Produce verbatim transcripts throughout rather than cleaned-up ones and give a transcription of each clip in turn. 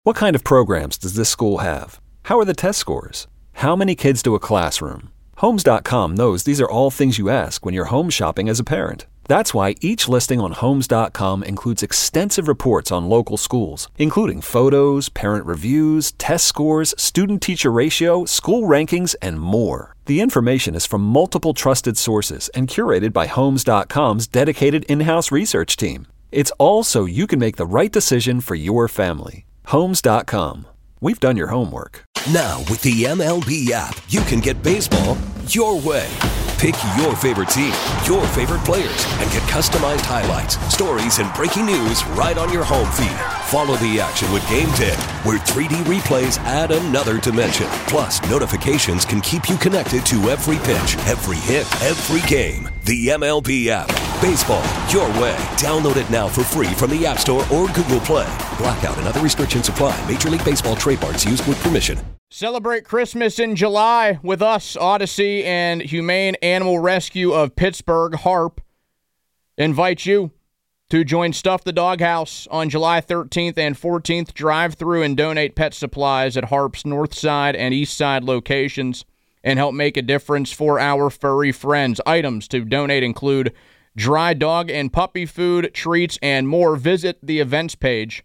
What kind of programs does this school have? How are the test scores? How many kids do a classroom? Homes dot com knows these are all things you ask when you're home shopping as a parent. That's why each listing on Homes dot com includes extensive reports on local schools, including photos, parent reviews, test scores, student-teacher ratio, school rankings, and more. The information is from multiple trusted sources and curated by Homes dot com's dedicated in-house research team. It's all so you can make the right decision for your family. Homes dot com. We've done your homework. Now, with the M L B app, you can get baseball your way. Pick your favorite team, your favorite players, and get customized highlights, stories, and breaking news right on your home feed. Follow the action with Game Day, where three D replays add another dimension. Plus, notifications can keep you connected to every pitch, every hit, every game. The M L B app. Baseball your way. Download it now for free from the App Store or Google Play. Blackout and other restrictions apply. Major League Baseball trademarks used with permission. Celebrate Christmas in July with us, Odyssey and Humane Animal Rescue of Pittsburgh, HARP. Invite you to join Stuff the Doghouse on July thirteenth and fourteenth. Drive through and donate pet supplies at HARP's North Side and East Side locations and help make a difference for our furry friends. Items to donate include dry dog and puppy food, treats, and more. Visit the events page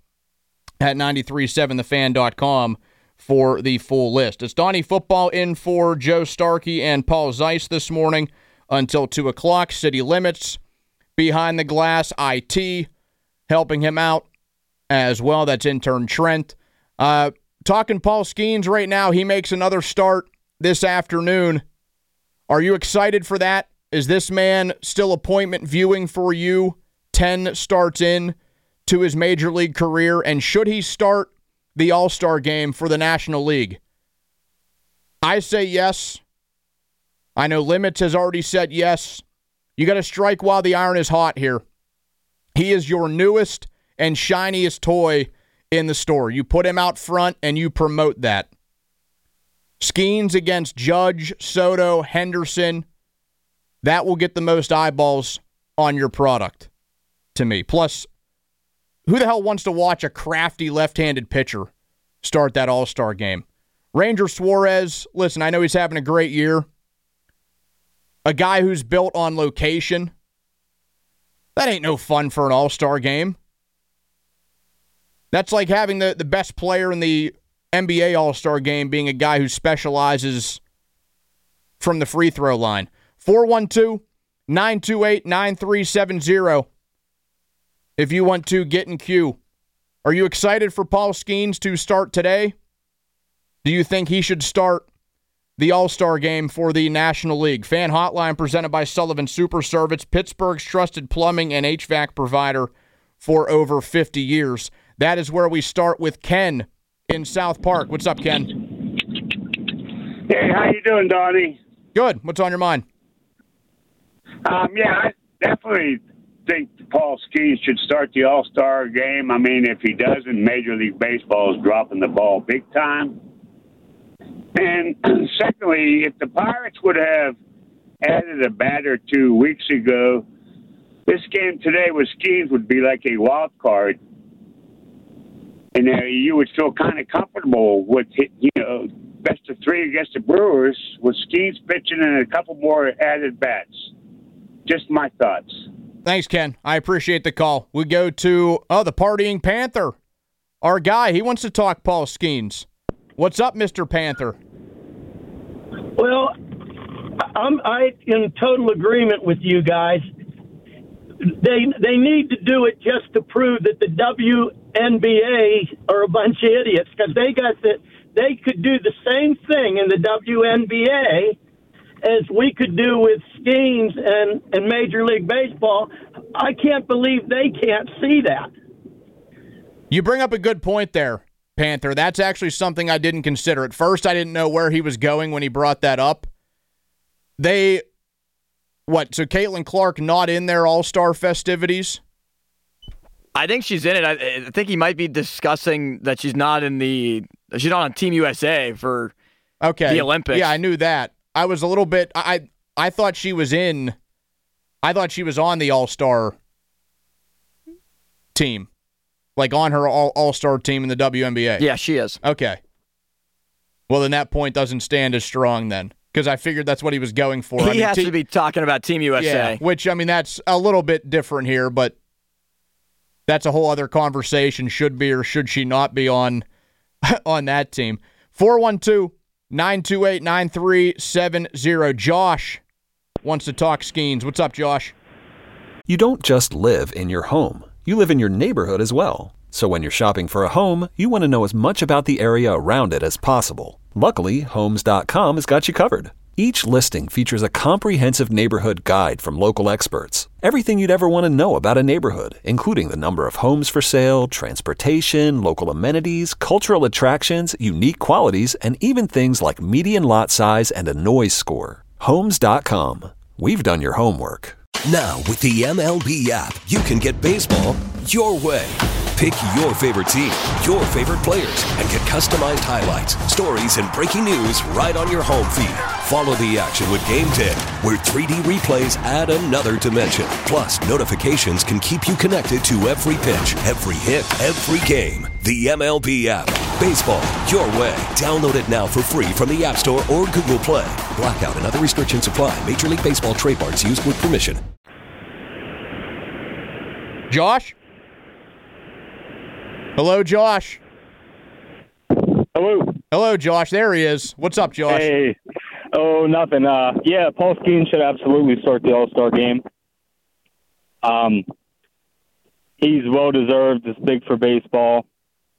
at nine three seven the fan dot com for the full list. It's Donnie Football in for Joe Starkey and Paul Zeiss this morning until two o'clock. City Limits, Behind the Glass, I T, helping him out as well. That's intern Trent. Uh, talking Paul Skeens right now. He makes another start this afternoon. Are you excited for that? Is this man still appointment viewing for you ten starts in to his major league career? And should he start the All-Star game for the National League? I say yes. I know Limits has already said yes. You got to strike while the iron is hot here. He is your newest and shiniest toy in the store. You put him out front and you promote that. Skeens against Judge, Soto, Henderson. That will get the most eyeballs on your product to me. Plus, who the hell wants to watch a crafty left-handed pitcher start that All-Star game? Ranger Suarez, listen, I know he's having a great year. A guy who's built on location. That ain't no fun for an All-Star game. That's like having the, the best player in the N B A All-Star game being a guy who specializes from the free throw line. four one two, nine two eight, nine three seven zero. If you want to get in queue. Are you excited for Paul Skeens to start today? Do you think he should start the All-Star game for the National League? Fan Hotline presented by Sullivan Super Service, Pittsburgh's trusted plumbing and H V A C provider for over fifty years. That is where we start with Ken in South Park. What's up, Ken? Hey, how you doing, Donnie? Good. What's on your mind? Um, yeah, I definitely think Paul Skeens should start the All-Star game. I mean, if he doesn't, Major League Baseball is dropping the ball big time. And secondly, if the Pirates would have added a batter two weeks ago, this game today with Skeens would be like a wild card. And uh, you would feel kind of comfortable with, you know, best of three against the Brewers with Skeens pitching and a couple more added bats. Just my thoughts. Thanks, Ken. I appreciate the call. We go to, oh, the Partying Panther. Our guy, he wants to talk Paul Skeens. What's up, Mister Panther? Well, I'm I in total agreement with you guys. They they need to do it just to prove that the W N B A are a bunch of idiots, because they got the they could do the same thing in the W N B A as we could do with Skeens and, and Major League Baseball. I can't believe they can't see that. You bring up a good point there, Panther. That's actually something I didn't consider. At first, I didn't know where he was going when he brought that up. They, what, so Caitlin Clark not in their All-Star festivities? I think she's in it. I, I think he might be discussing that she's not in the, she's not on Team U S A for okay. the Olympics. Yeah, I knew that. I was a little bit, I I thought she was in, I thought she was on the All-Star team. Like on her all, all-star team in the W N B A? Yeah, she is. Okay. Well, then that point doesn't stand as strong then, because I figured that's what he was going for. He I mean, has te- to be talking about Team U S A. Yeah, which, I mean, that's a little bit different here, but that's a whole other conversation. Should be or should she not be on on that team? four one two, nine two eight, nine three seven zero. Josh wants to talk Skeens. What's up, Josh? You don't just live in your home. You live in your neighborhood as well. So when you're shopping for a home, you want to know as much about the area around it as possible. Luckily, Homes dot com has got you covered. Each listing features a comprehensive neighborhood guide from local experts. Everything you'd ever want to know about a neighborhood, including the number of homes for sale, transportation, local amenities, cultural attractions, unique qualities, and even things like median lot size and a noise score. Homes dot com. We've done your homework. Now, with the M L B app, you can get baseball your way. Pick your favorite team, your favorite players, and get customized highlights, stories, and breaking news right on your home feed. Follow the action with Game Day, where three D replays add another dimension. Plus, notifications can keep you connected to every pitch, every hit, every game. The M L B app. Baseball your way. Download it now for free from the App Store or Google Play. Blackout and other restrictions apply. Major League Baseball trademarks used with permission. Josh? Hello, Josh. Hello. Hello, Josh. There he is. What's up, Josh? Hey. Oh, nothing. Uh, yeah, Paul Skeens should absolutely start the All-Star game. Um, he's well-deserved. It's big for baseball.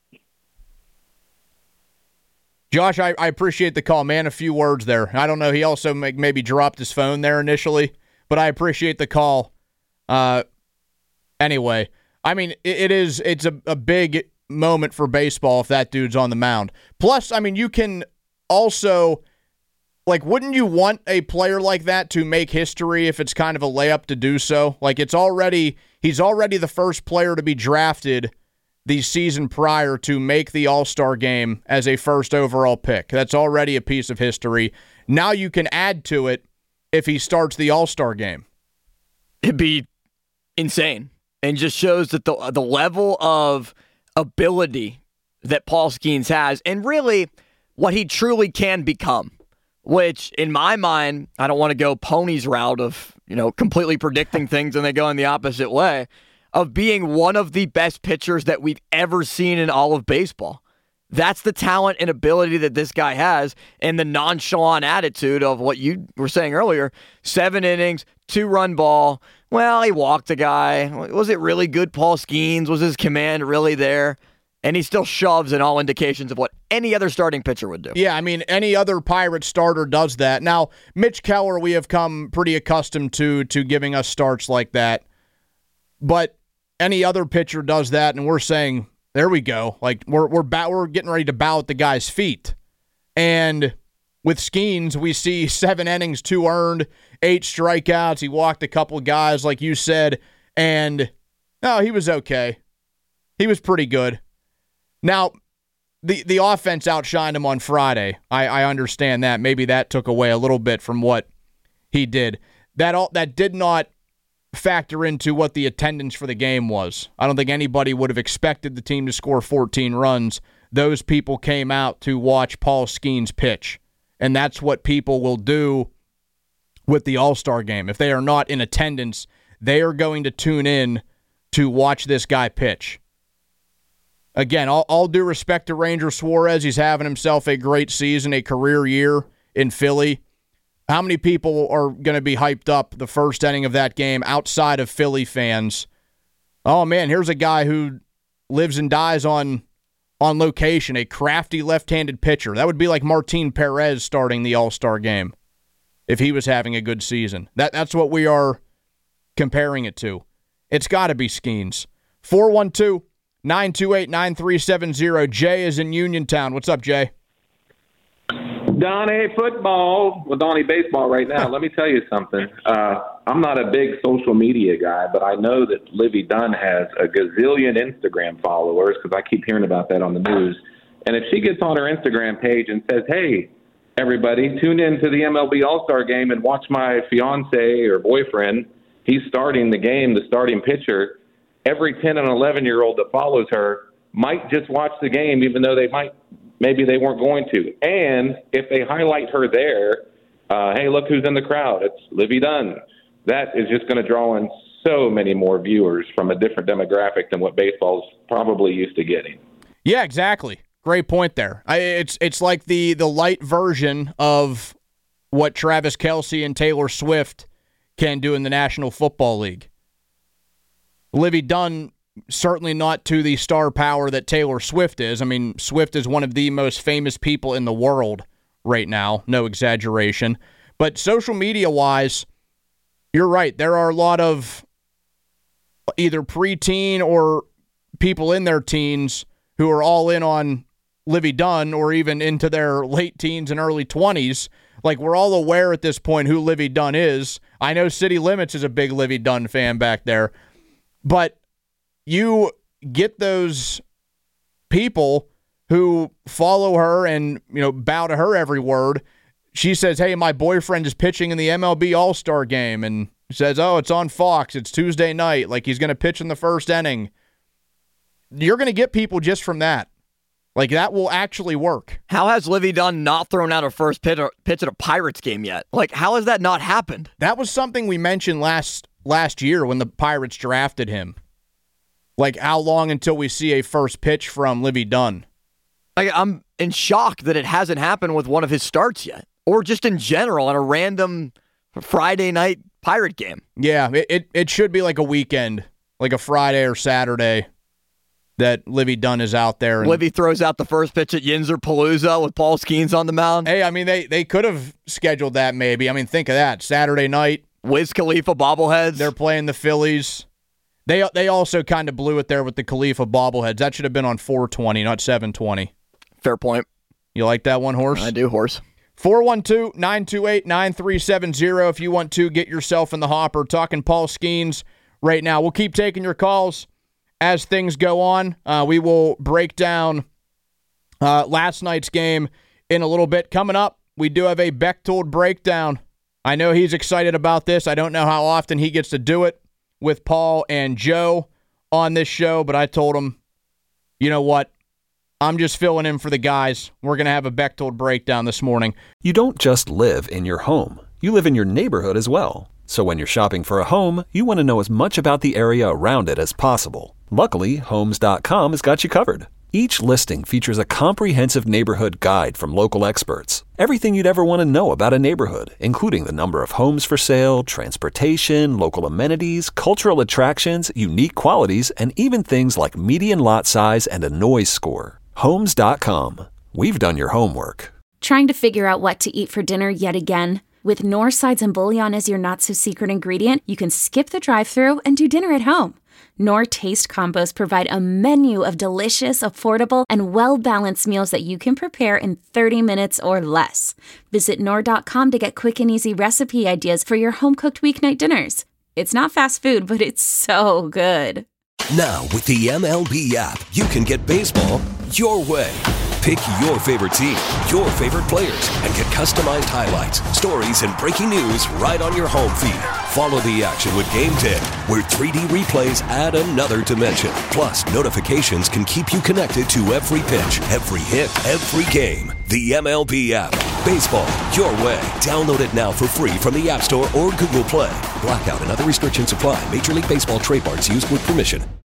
Josh, I, I appreciate the call, man. A few words there. I don't know. He also may, maybe dropped his phone there initially, but I appreciate the call. Uh, anyway, I mean, it, it is it's a, a big moment for baseball if that dude's on the mound. Plus, I mean, you can also, like, wouldn't you want a player like that to make history if it's kind of a layup to do so? Like, it's already, he's already the first player to be drafted the season prior to make the All-Star game as a first overall pick. That's already a piece of history. Now you can add to it if he starts the All-Star game. It'd be insane. And just shows that the the level of ability that Paul Skeens has and really what he truly can become, which in my mind, I don't want to go Pony's route of, you know, completely predicting things and they go in the opposite way, of being one of the best pitchers that we've ever seen in all of baseball. That's the talent and ability that this guy has, and the nonchalant attitude of what you were saying earlier. Seven innings, two-run ball. Well, he walked a guy. Was it really good, Paul Skeens? Was his command really there? And he still shoves in all indications of what any other starting pitcher would do. Yeah, I mean, any other Pirate starter does that. Now, Mitch Keller, we have come pretty accustomed to to giving us starts like that. But any other pitcher does that, and we're saying, there we go. Like, we're we're bow, we're getting ready to bow at the guy's feet. And with Skeens, we see seven innings, two earned, eight strikeouts. He walked a couple guys, like you said, and no, he was okay. He was pretty good. Now, the the offense outshined him on Friday. I, I understand that. Maybe that took away a little bit from what he did. That all that did not factor into what the attendance for the game was. I don't think anybody would have expected the team to score fourteen runs. Those people came out to watch Paul Skeens pitch, and that's what people will do with the All-Star game. If they are not in attendance, they are going to tune in to watch this guy pitch. Again, all, all due respect to Ranger Suarez, he's having himself a great season, a career year in Philly. How many people are going to be hyped up the first inning of that game outside of Philly fans? Oh, man, here's a guy who lives and dies on on location, a crafty left-handed pitcher. That would be like Martin Perez starting the All-Star game if he was having a good season. That That's what we are comparing it to. It's got to be Skeens. four one two, nine two eight, nine three seven zero. Jay is in Uniontown. What's up, Jay? Donnie football, well, Donnie baseball right now. Let me tell you something. Uh, I'm not a big social media guy, but I know that Livy Dunn has a gazillion Instagram followers because I keep hearing about that on the news. And if she gets on her Instagram page and says, hey, everybody, tune in to the M L B All-Star game and watch my fiance or boyfriend. He's starting the game, the starting pitcher. every ten and eleven-year-old that follows her might just watch the game, even though they might, maybe they weren't going to. And if they highlight her there, uh, hey, look who's in the crowd. It's Livvy Dunne. That is just going to draw in so many more viewers from a different demographic than what baseball's probably used to getting. Yeah, exactly. Great point there. I, it's it's like the, the light version of what Travis Kelce and Taylor Swift can do in the National Football League. Livvy Dunne, certainly not to the star power that Taylor Swift is. I mean, Swift is one of the most famous people in the world right now, no exaggeration. But social media-wise, you're right. There are a lot of either preteen or people in their teens who are all in on Livvy Dunne, or even into their late teens and early twenties. Like, we're all aware at this point who Livvy Dunne is. I know City Limits is a big Livvy Dunne fan back there. But you get those people who follow her and, you know, bow to her every word. She says, hey, my boyfriend is pitching in the M L B All-Star game, and says, oh, it's on Fox. It's Tuesday night. Like, he's going to pitch in the first inning. You're going to get people just from that. Like, that will actually work. How has Livvy Dunne not thrown out her first pitch at a Pirates game yet? Like, how has that not happened? That was something we mentioned last last year when the Pirates drafted him. Like, how long until we see a first pitch from Livvy Dunne? Like, I'm in shock that it hasn't happened with one of his starts yet, or just in general on a random Friday night Pirate game. Yeah, it, it, it should be like a weekend, like a Friday or Saturday, that Livvy Dunne is out there. And Livvy throws out the first pitch at Yinzer Palooza with Paul Skeens on the mound. Hey, I mean, they, they could have scheduled that maybe. I mean, think of that. Saturday night. Wiz Khalifa bobbleheads. They're playing the Phillies. They they also kind of blew it there with the Khalifa bobbleheads. That should have been on four twenty, not seven twenty. Fair point. You like that one, Horse? I do, Horse. four one two, nine two eight, nine three seven zero if you want to get yourself in the hopper. Talking Paul Skeens right now. We'll keep taking your calls as things go on. Uh, we will break down uh, last night's game in a little bit. Coming up, we do have a Bechtold breakdown. I know he's excited about this. I don't know how often he gets to do it with Paul and Joe on this show, but I told him, you know what? I'm just filling in for the guys. We're going to have a Bechtold breakdown this morning. You don't just live in your home. You live in your neighborhood as well. So when you're shopping for a home, you want to know as much about the area around it as possible. Luckily, Homes dot com has got you covered. Each listing features a comprehensive neighborhood guide from local experts. Everything you'd ever want to know about a neighborhood, including the number of homes for sale, transportation, local amenities, cultural attractions, unique qualities, and even things like median lot size and a noise score. Homes dot com. We've done your homework. Trying to figure out what to eat for dinner yet again? With Knorr Sides and Bouillon as your not-so-secret ingredient, you can skip the drive-thru and do dinner at home. Knorr Taste Combos provide a menu of delicious, affordable, and well-balanced meals that you can prepare in thirty minutes or less. Visit Knorr dot com to get quick and easy recipe ideas for your home-cooked weeknight dinners. It's not fast food, but it's so good. Now, with the M L B app, you can get baseball your way. Pick your favorite team, your favorite players, and get customized highlights, stories, and breaking news right on your home feed. Follow the action with Game ten, where three D replays add another dimension. Plus, notifications can keep you connected to every pitch, every hit, every game. The M L B app. Baseball your way. Download it now for free from the App Store or Google Play. Blackout and other restrictions apply. Major League Baseball trademarks used with permission.